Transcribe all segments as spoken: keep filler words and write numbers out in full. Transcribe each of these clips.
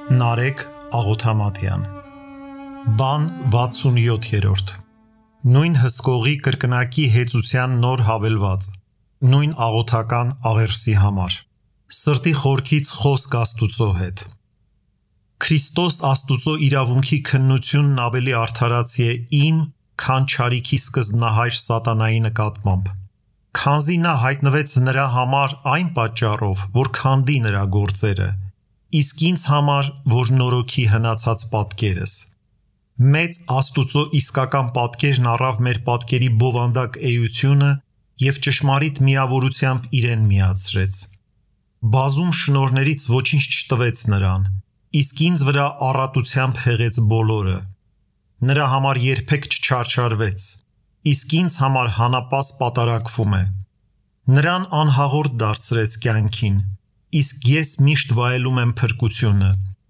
Նարեկ Աղոթամատյան Բան վաթսունյոթերորդ Նույն հսկողի կրկնակի հեծության նոր հավելված Նույն աղոթական աղերսի համար Սրտի խորքից խոսք Աստուծո հետ Քրիստոս Աստուծո իրավունքի քննությունն ավելի արդարացի է իմ, քան չարիքի սկզբնահայր սատանայի նկատմամբ Քանզի նա հայտնվեց նրա համար այն պատճառով, որ քանդի նրա գործերը Իսկ ինձ համար, որ նորոգի հնացած պատկերս Մեծ Աստուծո իսկական պատկերն առավ մեր պատկերի բովանդակ էությունը և ճշմարիտ միավորությամբ իրեն միացրեց Բազում շնորհներից ոչինչ չտվեց նրան, իսկ ինձ վրա առատությամբ հեղեց բոլորը Նրա համար երբեք չչարչարվեց, իսկ ինձ համար հանապաս պատարագվում է Նրան անհաղորդ դարձրեց կյանքին Իսկ ես միշտ վայելում եմ փրկությունը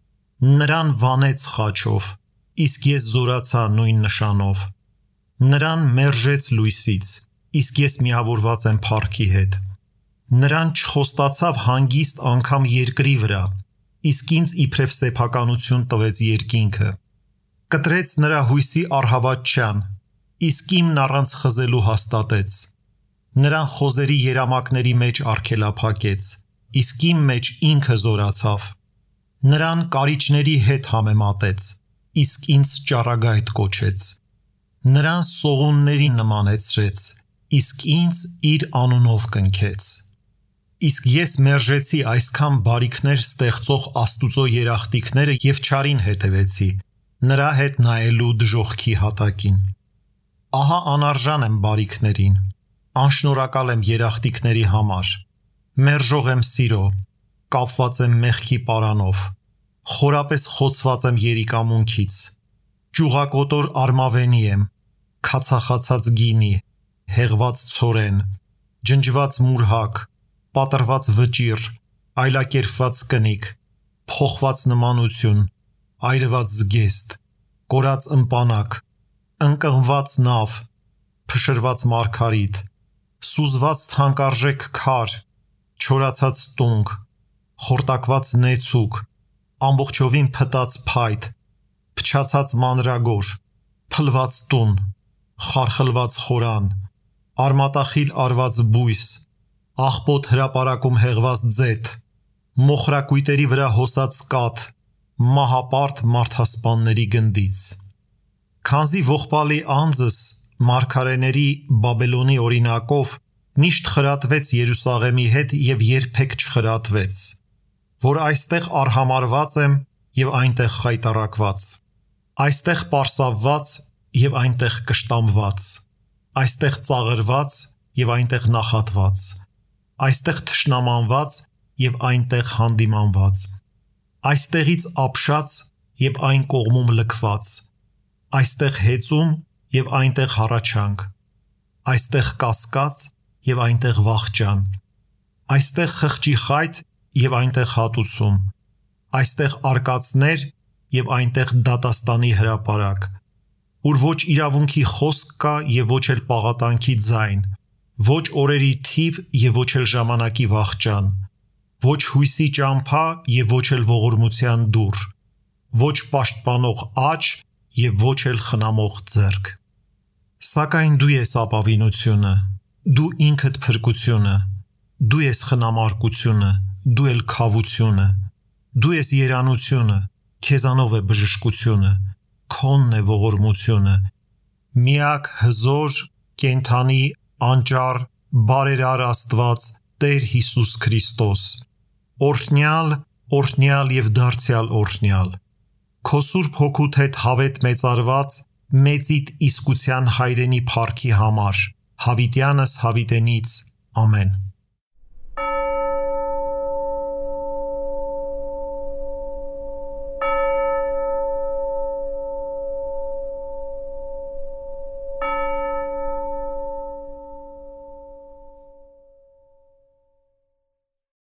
Նրան վանեց խաչով Իսկ ես զորացա նույն նշանով Նրան մերժեց լույսից Իսկ ես միավորված եմ փառքի հետ Նրան չխոստացավ հանգիստ անգամ երկրի վրա Իսկ ինձ իբրև սեփականություն տվեց երկինքը Կտրեց նրա հույսի առհավատչյան Իսկ իմն առանց խզելու հաստատեց Նրան խոզերի երամակների մեջ արգելափակեց Իսկ իմ մեջ ինքը զորացավ Նրան կարիճների հետ համեմատեց Իսկ ինձ ճառագայթ կոչեց Նրան սողունների նմանեցրեց Իսկ ինձ իր անունով կնքեց Իսկ ես մերժեցի այսքան բարիքներ ստեղծող Աստուծո երախտիկները և չարին հետևեցի Նրա հետ նայելու դժոխքի հատակին Ահա անարժան եմ բարիքներին Անշնորհակալ եմ երախտիկների համար Մերժող եմ սիրո, կապված եմ մեղքի պարանով, խորապես խոցված եմ երիկամունքից, ճյուղակոտոր արմավենի եմ, քացախացած գինի, հեղված ցորեն, ջնջված մուրհակ, պատռված վճիռ, այլակերպված կնիկ, փոխված նմանություն, այրված զգեստ, կորած ըմպանակ, ընկղմված նավ, փշրված մարգարիտ, սուզված թանկարժեք քար, չորացած տունգ, խորտակված նեցուկ, ամբողջովին փտած փայտ, փչացած մանրագոր, փլված տուն, խարխլված խորան, արմատախիլ արված բույս, աղբոտ հրապարակում հեղված ձեթ, մոխրակույտերի վրա հոսած կաթ, մահապարտ մարդասպանների գնդից։ Քանզի ողբալի անձս մարգարեների Բաբելոնի օրինակով միշտ խրատվեց Երուսաղեմի հետ և երբեք չխրատվեց, որ այստեղ արհամարված եմ և այնտեղ խայտառակված, այստեղ պարսավված և այնտեղ կշտամված, այստեղ ծաղրված և այնտեղ նախատված, այստեղ թշնամանված և այնտեղ հանդիմանված, այստեղից ապշած և այն կողմում լքված, այստեղ հեծում և այնտեղ հառաչանք, այստեղ կասկած և այնտեղ վախճան, այստեղ խղճի խայտ և այնտեղ հատուցում, այստեղ արկածներ և այնտեղ դատաստանի հրապարակ, ուր ոչ իրավունքի խոսք կա և ոչ էլ պաղատանքի ձայն, ոչ օրերի թիվ և ոչ էլ ժամանակի վախճան, ոչ հույսի ճամփա և ոչ էլ ողորմության դուռ, ոչ պաշտպանող աջ և ոչ էլ խնամող ձեռք։ Սակայն դու ես ապավինությունը, դու ինքդ փրկությունը, դու ես խնամարկությունը, դու էլ քավությունը, դու ես երանությունը, քեզանով է բժշկությունը, քոնն է ողորմությունը, միակ հզոր, կենդանի, անճառ, բարերար Աստված, Տեր Հիսուս Քրիստոս, օրհնյալ, օրհնյալ և դարձյալ օրհնյալ, քո Սուրբ Հոգուդ հետ հավետ մեծարված, մեծիդ իսկության հայրենի փառքի համար, հավիտյանս հավիտենից, ամեն։